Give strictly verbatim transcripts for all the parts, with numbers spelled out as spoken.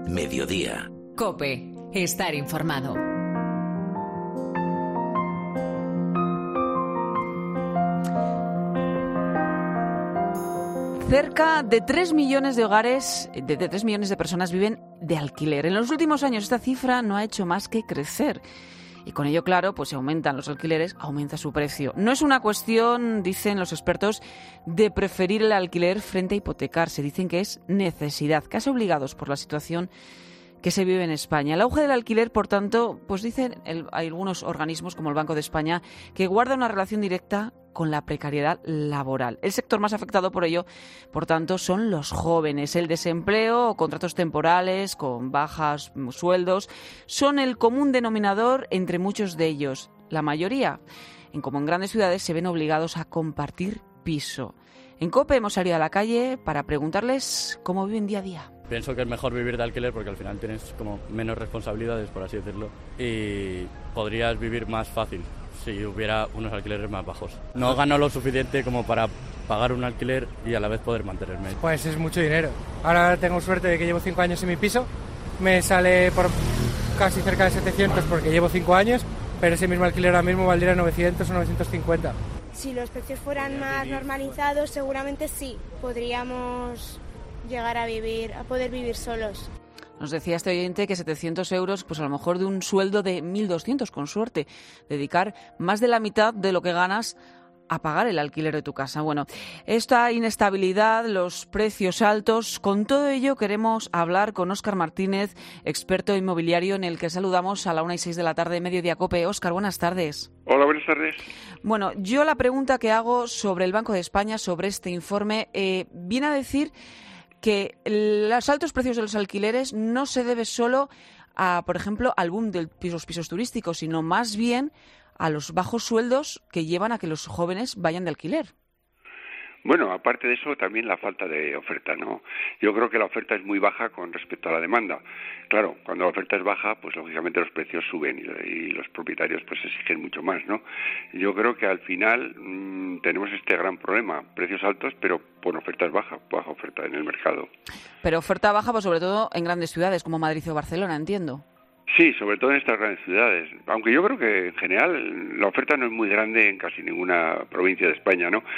Mediodía. COPE. Estar informado. Cerca de tres millones de hogares, de, de tres millones de personas viven de alquiler. En los últimos años esta cifra no ha hecho más que crecer. Y con ello, claro, pues si aumentan los alquileres, aumenta su precio. No es una cuestión, dicen los expertos, de preferir el alquiler frente a hipotecarse. Dicen que es necesidad, casi obligados por la situación que se vive en España. El auge del alquiler, por tanto, pues dicen el, hay algunos organismos como el Banco de España que guarda una relación directa con la precariedad laboral. El sector más afectado por ello, por tanto, son los jóvenes. El desempleo o contratos temporales con bajas sueldos son el común denominador entre muchos de ellos. La mayoría, en como en grandes ciudades, se ven obligados a compartir piso. En COPE hemos salido a la calle para preguntarles cómo viven día a día. Pienso que es mejor vivir de alquiler porque al final tienes como menos responsabilidades, por así decirlo, y podrías vivir más fácil si hubiera unos alquileres más bajos. No gano lo suficiente como para pagar un alquiler y a la vez poder mantenerme. Pues es mucho dinero. Ahora tengo suerte de que llevo cinco años en mi piso. Me sale por casi cerca de setecientos porque llevo cinco años, pero ese mismo alquiler ahora mismo valdría novecientos o novecientos cincuenta. Si los precios fueran más normalizados, seguramente sí, podríamos llegar a vivir, a poder vivir solos. Nos decía este oyente que setecientos euros, pues a lo mejor de un sueldo de mil doscientos, con suerte. Dedicar más de la mitad de lo que ganas a pagar el alquiler de tu casa. Bueno, esta inestabilidad, los precios altos, con todo ello queremos hablar con Óscar Martínez, experto inmobiliario, en el que saludamos a la una y seis de la tarde, Mediodía COPE. Óscar, buenas tardes. Hola, buenas tardes. Bueno, yo la pregunta que hago sobre el Banco de España, sobre este informe, eh, viene a decir que los altos precios de los alquileres no se debe solo a, por ejemplo, al boom de los pisos turísticos, sino más bien a los bajos sueldos que llevan a que los jóvenes vayan de alquiler. Bueno, aparte de eso, también la falta de oferta, ¿no? Yo creo que la oferta es muy baja con respecto a la demanda. Claro, cuando la oferta es baja, pues lógicamente los precios suben y, y los propietarios pues exigen mucho más, ¿no? Yo creo que al final mmm, tenemos este gran problema, precios altos, pero con ofertas bajas, baja oferta en el mercado. Pero oferta baja, pues sobre todo en grandes ciudades como Madrid o Barcelona, entiendo. Sí, sobre todo en estas grandes ciudades, aunque yo creo que en general la oferta no es muy grande en casi ninguna provincia de España, ¿no?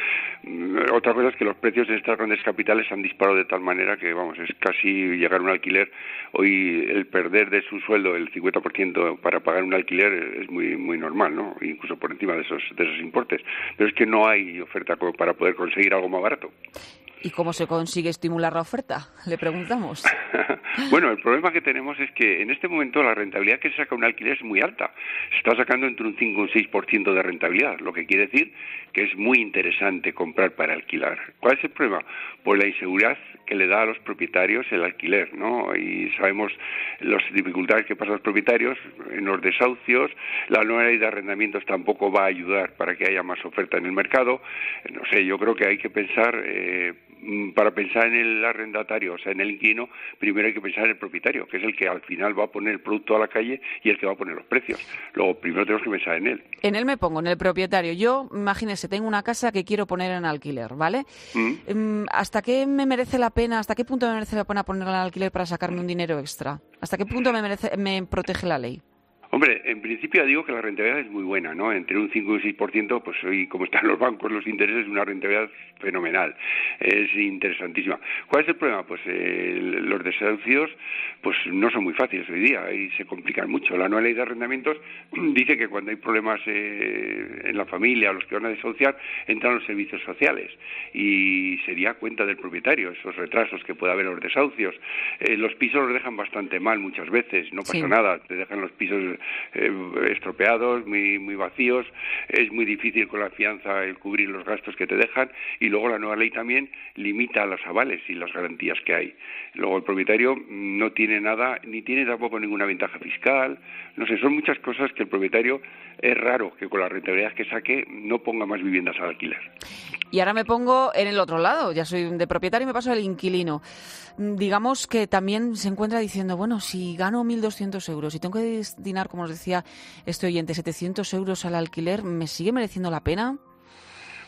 Otra cosa es que los precios en estas grandes capitales se han disparado de tal manera que, vamos, es casi llegar a un alquiler. Hoy el perder de su sueldo el cincuenta por ciento para pagar un alquiler es muy muy normal, ¿no? Incluso por encima de esos de esos importes. Pero es que no hay oferta para poder conseguir algo más barato. ¿Y cómo se consigue estimular la oferta? Le preguntamos. Bueno, el problema que tenemos es que en este momento la rentabilidad que se saca un alquiler es muy alta. Se está sacando entre un cinco y un seis por ciento de rentabilidad, lo que quiere decir que es muy interesante comprar para alquilar. ¿Cuál es el problema? Pues la inseguridad que le da a los propietarios el alquiler, ¿no? Y sabemos las dificultades que pasan los propietarios en los desahucios. La nueva ley de arrendamientos tampoco va a ayudar para que haya más oferta en el mercado. No sé, yo creo que hay que pensar... Eh, para pensar en el arrendatario, o sea, en el inquilino, primero hay que pensar en el propietario, que es el que al final va a poner el producto a la calle y el que va a poner los precios. Luego, primero tenemos que pensar en él. En él me pongo, en el propietario. Yo, imagínese, tengo una casa que quiero poner en alquiler, ¿vale? ¿Mm? ¿Hasta qué me merece la pena, hasta qué punto me merece la pena ponerla en alquiler para sacarme un dinero extra? ¿Hasta qué punto me merece, me protege la ley? Hombre, en principio digo que la rentabilidad es muy buena, ¿no? Entre un cinco y un seis por ciento, pues hoy, como están los bancos, los intereses, es una rentabilidad fenomenal. Es interesantísima. ¿Cuál es el problema? Pues eh, los desahucios pues no son muy fáciles hoy día y se complican mucho. La nueva ley de arrendamientos dice que cuando hay problemas eh, en la familia, los que van a desahuciar, entran los servicios sociales y sería cuenta del propietario, esos retrasos que puede haber en los desahucios. Eh, los pisos los dejan bastante mal muchas veces, no pasa sí. nada, te dejan los pisos Eh, estropeados, muy muy vacíos, es muy difícil con la fianza el cubrir los gastos que te dejan y luego la nueva ley también limita los avales y las garantías que hay. Luego el propietario no tiene nada, ni tiene tampoco ninguna ventaja fiscal, no sé, son muchas cosas que el propietario es raro que con la rentabilidad que saque no ponga más viviendas al alquiler. Y ahora me pongo en el otro lado, ya soy de propietario y me paso al inquilino. Digamos que también se encuentra diciendo, bueno, si gano mil doscientos euros y tengo que destinar, como os decía este oyente, setecientos euros al alquiler, ¿me sigue mereciendo la pena? Bueno,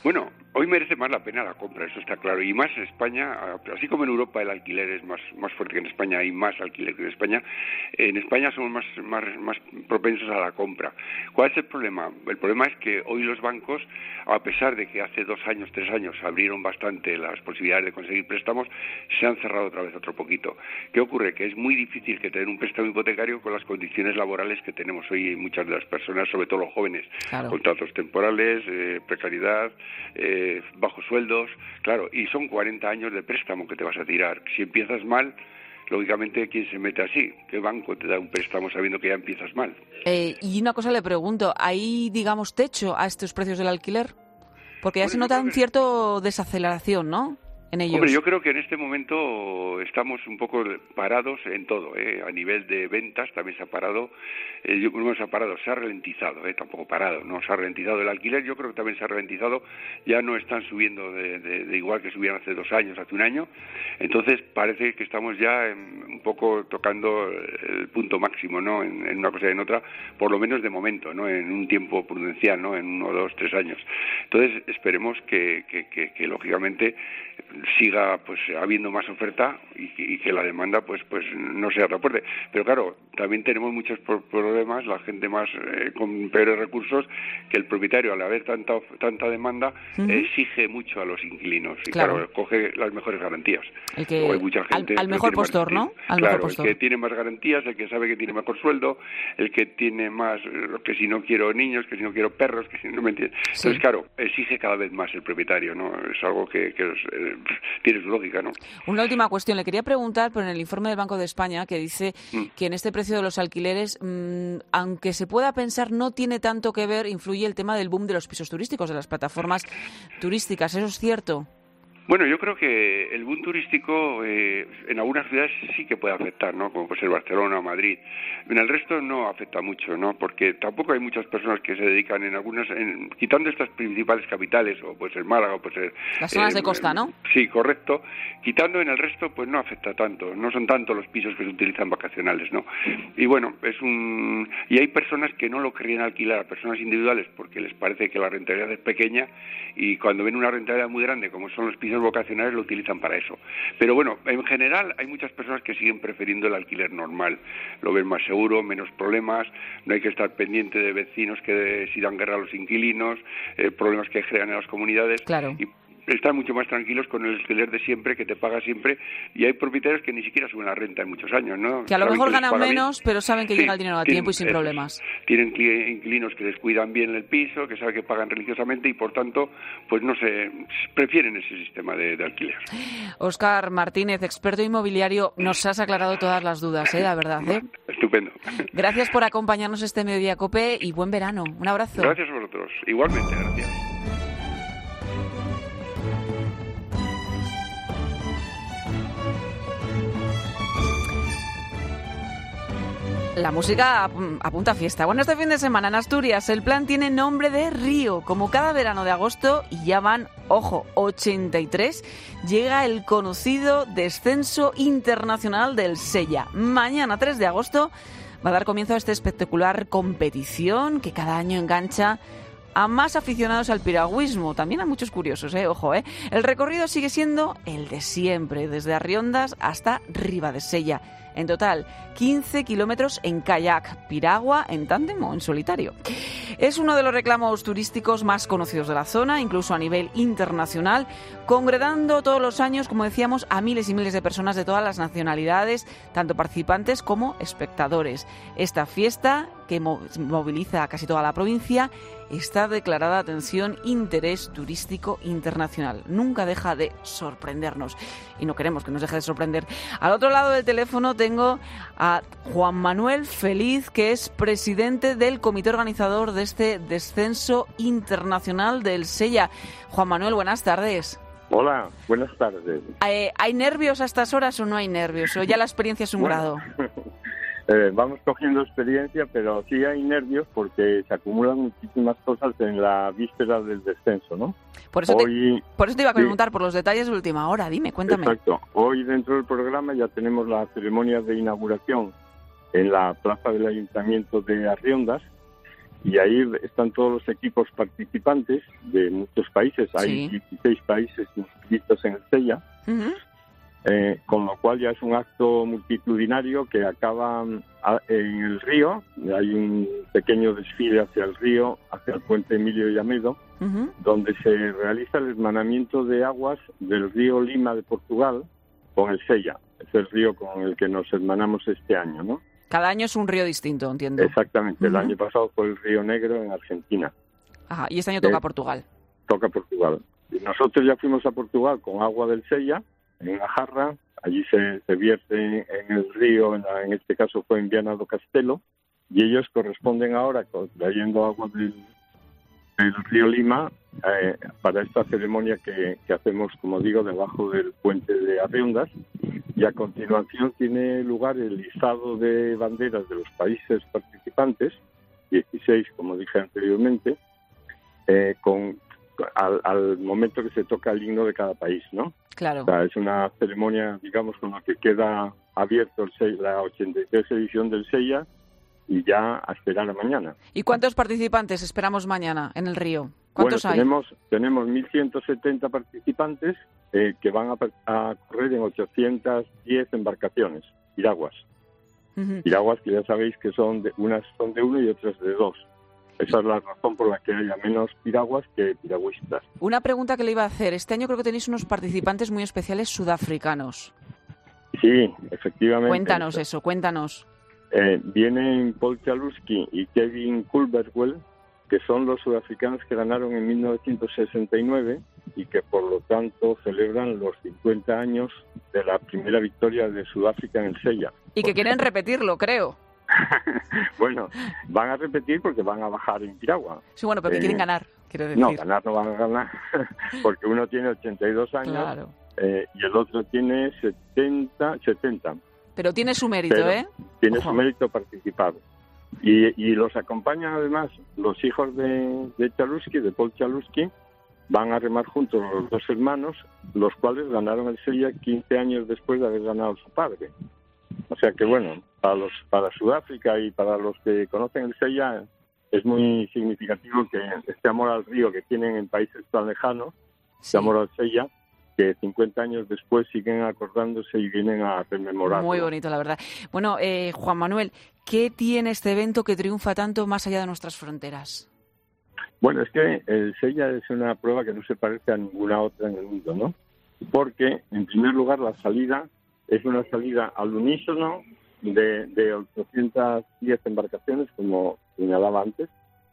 Hoy merece más la pena la compra, eso está claro. Y más en España, así como en Europa el alquiler es más, más fuerte que en España, hay más alquiler que en España, en España somos más, más, más propensos a la compra. ¿Cuál es el problema? El problema es que hoy los bancos, a pesar de que hace dos años, tres años abrieron bastante las posibilidades de conseguir préstamos, se han cerrado otra vez otro poquito. ¿Qué ocurre? Que es muy difícil que tener un préstamo hipotecario con las condiciones laborales que tenemos hoy muchas de las personas, sobre todo los jóvenes. Claro. Contratos temporales, eh, precariedad, eh, bajos sueldos, claro, y son cuarenta años de préstamo que te vas a tirar. Si empiezas mal, lógicamente, ¿quién se mete así? ¿Qué banco te da un préstamo sabiendo que ya empiezas mal? Eh, y una cosa le pregunto, ¿hay, digamos, techo a estos precios del alquiler? Porque ya bueno, se nota un cierto desaceleración, ¿no?, en ellos. Hombre, yo creo que en este momento estamos un poco parados en todo, ¿eh? A nivel de ventas también se ha parado, eh, yo, no se ha parado, se ha ralentizado, ¿eh? Tampoco parado, no se ha ralentizado el alquiler, yo creo que también se ha ralentizado, ya no están subiendo de, de, de igual que subían hace dos años, hace un año, entonces parece que estamos ya en, un poco tocando el punto máximo, ¿no?, en, en una cosa y en otra, por lo menos de momento, ¿no?, en un tiempo prudencial, ¿no?, en uno, dos, tres años. Entonces esperemos que, que, que, que lógicamente siga pues habiendo más oferta y que, y que la demanda pues pues no sea tan fuerte. Pero claro, también tenemos muchos problemas, la gente más eh, con peores recursos, que el propietario, al haber tanta tanta demanda, uh-huh. exige mucho a los inquilinos y claro, claro coge las mejores garantías. El que, hay mucha gente al, al mejor postor, más, ¿no? Al claro, mejor postor. El que tiene más garantías, el que sabe que tiene mejor sueldo, el que tiene más, que si no quiero niños, que si no quiero perros, que si no me entiendes. Sí. Entonces, claro, exige cada vez más el propietario, ¿no? Es algo que, que eh, tiene su lógica, ¿no? Una última cuestión. Le quería preguntar por el informe del Banco de España que dice mm. que en este precio de los alquileres, mmm, aunque se pueda pensar, no tiene tanto que ver, influye el tema del boom de los pisos turísticos, de las plataformas turísticas. ¿Eso es cierto? Bueno, yo creo que el boom turístico eh, en algunas ciudades sí que puede afectar, ¿no? Como puede ser Barcelona o Madrid. En el resto no afecta mucho, ¿no? Porque tampoco hay muchas personas que se dedican en algunas, en, quitando estas principales capitales, o puede ser Málaga, o puede ser... Las zonas eh, de costa, ¿no? Sí, correcto. Quitando en el resto, pues no afecta tanto. No son tanto los pisos que se utilizan vacacionales, ¿no? Y bueno, es un... Y hay personas que no lo querrían alquilar a personas individuales porque les parece que la rentabilidad es pequeña y cuando ven una rentabilidad muy grande, como son los pisos vocacionales, lo utilizan para eso. Pero bueno, en general hay muchas personas que siguen prefiriendo el alquiler normal. Lo ven más seguro, menos problemas, no hay que estar pendiente de vecinos que de, si dan guerra a los inquilinos, eh, problemas que crean en las comunidades. Claro. Y están mucho más tranquilos con el alquiler de siempre, que te paga siempre, y hay propietarios que ni siquiera suben la renta en muchos años, ¿no? Que a lo saben mejor ganan menos, bien, pero saben que sí, llega el dinero a tienen, tiempo y sin eh, problemas. Tienen inquilinos que les cuidan bien el piso, que saben que pagan religiosamente y, por tanto, pues no sé, prefieren ese sistema de, de alquiler. Óscar Martínez, experto inmobiliario, nos has aclarado todas las dudas, ¿eh? La verdad, ¿eh? Estupendo. Gracias por acompañarnos este Mediodía COPE y buen verano. Un abrazo. Gracias a vosotros. Igualmente, gracias. La música apunta a fiesta. Bueno, este fin de semana en Asturias el plan tiene nombre de Río. Como cada verano de agosto, y ya van, ojo, ochenta y tres, llega el conocido descenso internacional del Sella. Mañana, tres de agosto, va a dar comienzo a esta espectacular competición que cada año engancha a más aficionados al piragüismo, también a muchos curiosos, ¿eh? Ojo, ¿eh? El recorrido sigue siendo el de siempre, desde Arriondas hasta Ribadesella. En total, quince kilómetros en kayak, piragua, en tándem o en solitario. Es uno de los reclamos turísticos más conocidos de la zona, incluso a nivel internacional, congregando todos los años, como decíamos, a miles y miles de personas de todas las nacionalidades, tanto participantes como espectadores. Esta fiesta, que moviliza a casi toda la provincia, está declarada, atención, interés turístico internacional. Nunca deja de sorprendernos y no queremos que nos deje de sorprender. Al otro lado del teléfono tengo a Juan Manuel Feliz, que es presidente del comité organizador de este descenso internacional del Sella. Juan Manuel, buenas tardes. Hola, buenas tardes. Eh, ¿Hay nervios a estas horas o no hay nervios? ¿O ya la experiencia es un bueno. grado? Eh, vamos cogiendo experiencia, pero sí hay nervios porque se acumulan muchísimas cosas en la víspera del descenso, ¿no? Por eso, Hoy, te, por eso te iba a preguntar sí, por los detalles de última hora. Dime, cuéntame. Exacto. Hoy dentro del programa ya tenemos la ceremonia de inauguración en la plaza del Ayuntamiento de Arriondas y ahí están todos los equipos participantes de muchos países. Hay Sí. dieciséis países inscritos en el Sella, Ujú. eh, con lo cual ya es un acto multitudinario que acaba a- en el río. Hay un pequeño desfile hacia el río, hacia el puente Emilio Llamedo, Ujú. donde se realiza el hermanamiento de aguas del río Lima de Portugal con el Sella. Es el río con el que nos hermanamos este año, ¿no? Cada año es un río distinto, entiendo. Exactamente. El Ujú. año pasado fue el río Negro en Argentina. Ajá, y este año toca Eh, Portugal. Toca Portugal. Y nosotros ya fuimos a Portugal con agua del Sella, en una jarra. Allí se, se vierte en el río, en, la- en este caso fue en Viana do Castelo, y ellos corresponden ahora con- trayendo agua del, del río Lima eh, para esta ceremonia que, que hacemos, como digo, debajo del puente de Arreondas. Y a continuación tiene lugar el izado de banderas de los países participantes, dieciséis, como dije anteriormente, eh, con al, al momento que se toca el himno de cada país, ¿no? Claro. O sea, es una ceremonia, digamos, con la que queda abierto el Se- la ochenta y tres edición del Sella, y ya a esperar a mañana. ¿Y cuántos participantes esperamos mañana en el río? ¿Cuántos bueno, hay? tenemos tenemos mil ciento setenta participantes eh, que van a, par- a correr en ochocientas diez embarcaciones, piraguas. Ujú. Piraguas que ya sabéis que son de, unas son de uno y otras de dos. Esa es la razón por la que haya menos piraguas que piragüistas. Una pregunta que le iba a hacer. Este año creo que tenéis unos participantes muy especiales sudafricanos. Sí, efectivamente. Cuéntanos eso, cuéntanos. Eh, vienen Paul Chaluzki y Kevin Culverwell, que son los sudafricanos que ganaron en mil novecientos sesenta y nueve y que por lo tanto celebran los cincuenta años de la primera victoria de Sudáfrica en el Sella. Y que quieren repetirlo, creo. Bueno, van a repetir porque van a bajar en piragua. Sí, bueno, pero que Eh, quieren ganar, quiero decir. No, ganar no van a ganar, porque uno tiene ochenta y dos años Claro. eh, y el otro tiene setenta, setenta. Pero tiene su mérito, Pero ¿eh? Tiene Ojo. su mérito participar. Y, y los acompañan además los hijos de, de Chaluzki, de Paul Chaluzki, van a remar juntos los dos hermanos, los cuales ganaron el Sella quince años después de haber ganado su padre. O sea que bueno, para los para Sudáfrica y para los que conocen el Sella es muy significativo que este amor al río que tienen en países tan lejanos, Sí. este amor al Sella, que cincuenta años después siguen acordándose y vienen a rememorarlo. Muy bonito, la verdad. Bueno, eh, Juan Manuel, ¿qué tiene este evento que triunfa tanto más allá de nuestras fronteras? Bueno, es que el Sella es una prueba que no se parece a ninguna otra en el mundo, ¿no? Porque, en primer lugar, la salida es una salida al unísono de, de ochocientas diez embarcaciones, como señalaba antes,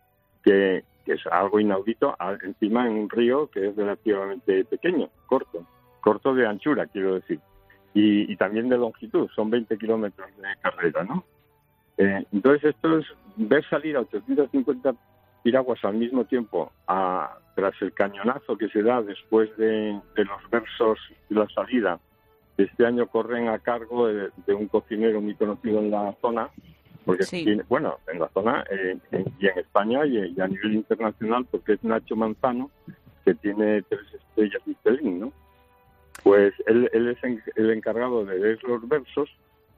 que, que es algo inaudito, a- encima en un río que es relativamente pequeño, corto, corto de anchura, quiero decir, y, y también de longitud, son veinte kilómetros de carrera, ¿no? Eh, entonces, esto es ver salir a ochocientas cincuenta piraguas al mismo tiempo, a, tras el cañonazo que se da después de, de los versos y la salida. Este año corren a cargo de, de un cocinero muy conocido en la zona, porque Sí. tiene, bueno, en la zona eh, en- y en España y, y a nivel internacional, porque es Nacho Manzano, que tiene tres estrellas Michelin, ¿no? Pues él, él es en- el encargado de leer los versos,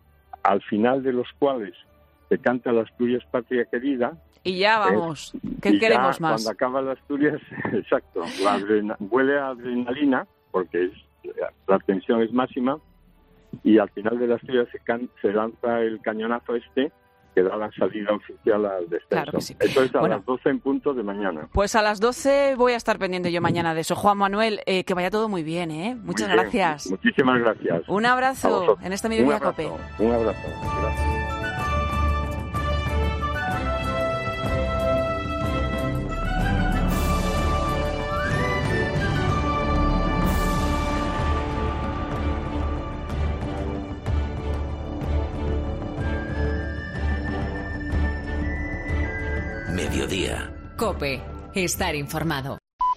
al final de los cuales se canta la Asturias Patria Querida. Y ya vamos, ¿qué Y ya queremos más? Cuando acaba la Asturias, exacto, la adrena- huele a adrenalina, porque es, la tensión es máxima, y al final de la Asturias se, can- se lanza el cañonazo este, que da la salida oficial al descenso. Claro que sí. Eso es a Bueno. las doce en punto de mañana. Pues a las doce voy a estar pendiente yo mañana de eso. Juan Manuel, eh, que vaya todo muy bien, ¿eh? Muchas Muy bien, gracias. Muchísimas gracias. Un A abrazo vosotros. en esta Un Mediodía abrazo, Cope. Un abrazo. Gracias. Mediodía. Cope, estar informado.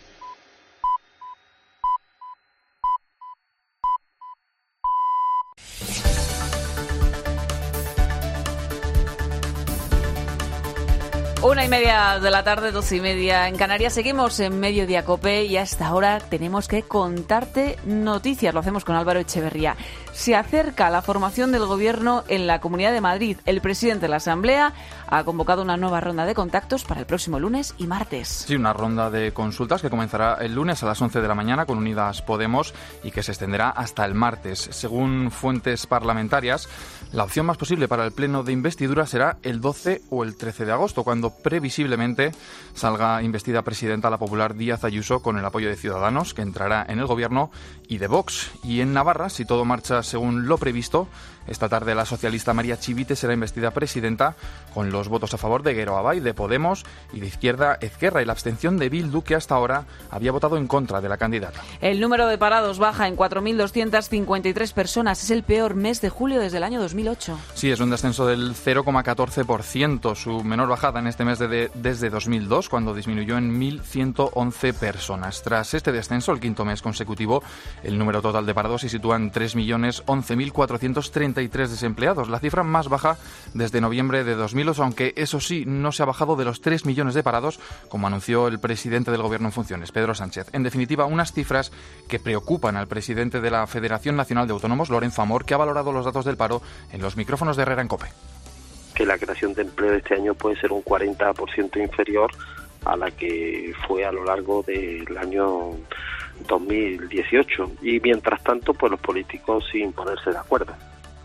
Una y media de la tarde, doce y media en Canarias. Seguimos en Mediodía Cope y hasta ahora tenemos que contarte noticias. Lo hacemos con Álvaro Echeverría. Se acerca la formación del Gobierno en la Comunidad de Madrid. El presidente de la Asamblea ha convocado una nueva ronda de contactos para el próximo lunes y martes. Sí, una ronda de consultas que comenzará el lunes a las once de la mañana con Unidas Podemos y que se extenderá hasta el martes. Según fuentes parlamentarias, la opción más posible para el pleno de investidura será el doce o el trece de agosto, cuando previsiblemente salga investida presidenta la popular Díaz Ayuso con el apoyo de Ciudadanos, que entrará en el Gobierno, y de Vox. Y en Navarra, si todo marcha según lo previsto, esta tarde la socialista María Chivite será investida presidenta con los votos a favor de Guero Abay, de Podemos y de Izquierda Ezquerra, y la abstención de Bildu, que hasta ahora había votado en contra de la candidata. El número de parados baja en cuatro mil doscientas cincuenta y tres personas. Es el peor mes de julio desde el año dos mil ocho. Sí, es un descenso del cero coma catorce por ciento, su menor bajada en este mes de, de, desde dos mil dos, cuando disminuyó en mil ciento once personas. Tras este descenso, el quinto mes consecutivo, el número total de parados se sitúa en tres millones once mil cuatrocientos treinta y tres desempleados, la cifra más baja desde noviembre de dos mil ocho, aunque eso sí, no se ha bajado de los tres millones de parados, como anunció el presidente del Gobierno en funciones, Pedro Sánchez. En definitiva, unas cifras que preocupan al presidente de la Federación Nacional de Autónomos, Lorenzo Amor, que ha valorado los datos del paro en los micrófonos de Herrera en COPE. Que la creación de empleo de este año puede ser un cuarenta por ciento inferior a la que fue a lo largo del año dos mil dieciocho. Y mientras tanto, pues los políticos sin ponerse de acuerdo.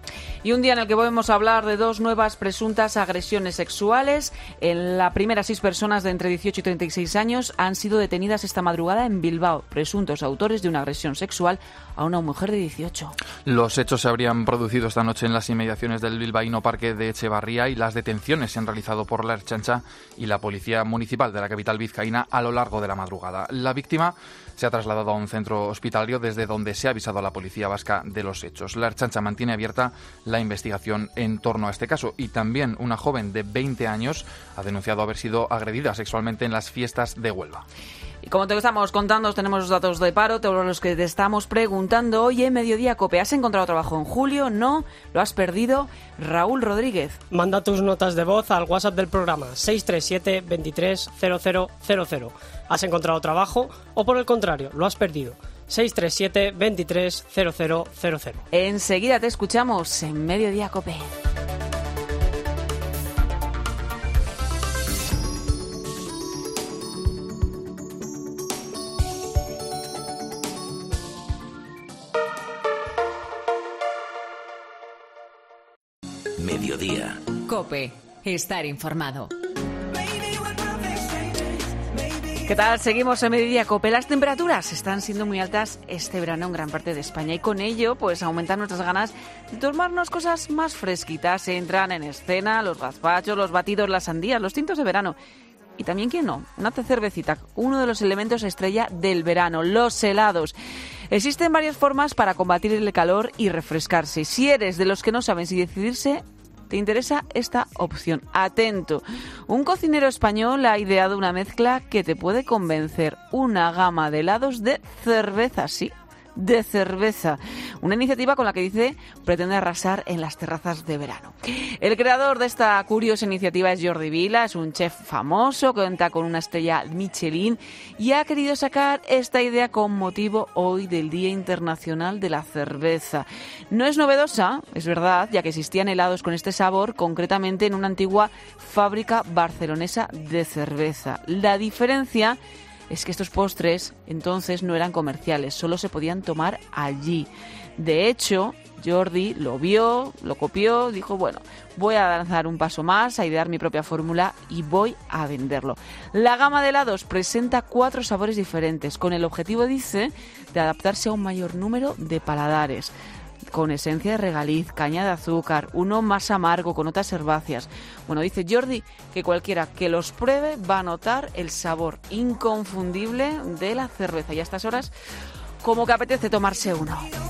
Y un día en el que podemos hablar de dos nuevas presuntas agresiones sexuales. En la primera, seis personas de entre dieciocho y treinta y seis años han sido detenidas esta madrugada en Bilbao, presuntos autores de una agresión sexual a una mujer de dieciocho. Los hechos se habrían producido esta noche en las inmediaciones del bilbaíno Parque de Echevarría, y las detenciones se han realizado por la Ertzaintza y la Policía Municipal de la capital vizcaína a lo largo de la madrugada. La víctima se ha trasladado a un centro hospitalario desde donde se ha avisado a la Policía Vasca de los hechos. La Ertzaintza mantiene abierta la investigación en torno a este caso, y también una joven de veinte años ha denunciado haber sido agredida sexualmente en las fiestas de Huelva. Y como te estamos contando, tenemos los datos de paro, todos los que te estamos preguntando hoy en Mediodía Cope. ¿Has encontrado trabajo en julio? ¿No? ¿Lo has perdido? Raúl Rodríguez. Manda tus notas de voz al WhatsApp del programa seis tres siete, veintitrés, cero cero cero cero. ¿Has encontrado trabajo o, por el contrario, lo has perdido? seis tres siete, veintitrés, cero cero cero cero. Enseguida te escuchamos en Mediodía Cope. Mediodía. Cope. Estar informado. ¿Qué tal? Seguimos en Mediodía Cope. Las temperaturas están siendo muy altas este verano en gran parte de España, y con ello pues aumentan nuestras ganas de tomarnos cosas más fresquitas. Entran en escena los gazpachos, los batidos, las sandías, los tintos de verano. Y también, ¿quién no? Una cervecita, uno de los elementos estrella del verano, los helados. Existen varias formas para combatir el calor y refrescarse. Si eres de los que no saben si decidirse, ¿te interesa esta opción? Atento. Un cocinero español ha ideado una mezcla que te puede convencer. Una gama de helados de cerveza, sí, de cerveza. Una iniciativa con la que dice pretende arrasar en las terrazas de verano. El creador de esta curiosa iniciativa es Jordi Vila, es un chef famoso, cuenta con una estrella Michelin y ha querido sacar esta idea con motivo hoy del Día Internacional de la Cerveza. No es novedosa, es verdad, ya que existían helados con este sabor, concretamente en una antigua fábrica barcelonesa de cerveza. La diferencia es que estos postres entonces no eran comerciales, solo se podían tomar allí. De hecho, Jordi lo vio, lo copió, dijo, bueno, voy a lanzar un paso más, a idear mi propia fórmula y voy a venderlo. La gama de helados presenta cuatro sabores diferentes, con el objetivo, dice, de adaptarse a un mayor número de paladares. Con esencia de regaliz, caña de azúcar, uno más amargo con notas herbáceas. Bueno, dice Jordi que cualquiera que los pruebe va a notar el sabor inconfundible de la cerveza. Y a estas horas, como que apetece tomarse uno.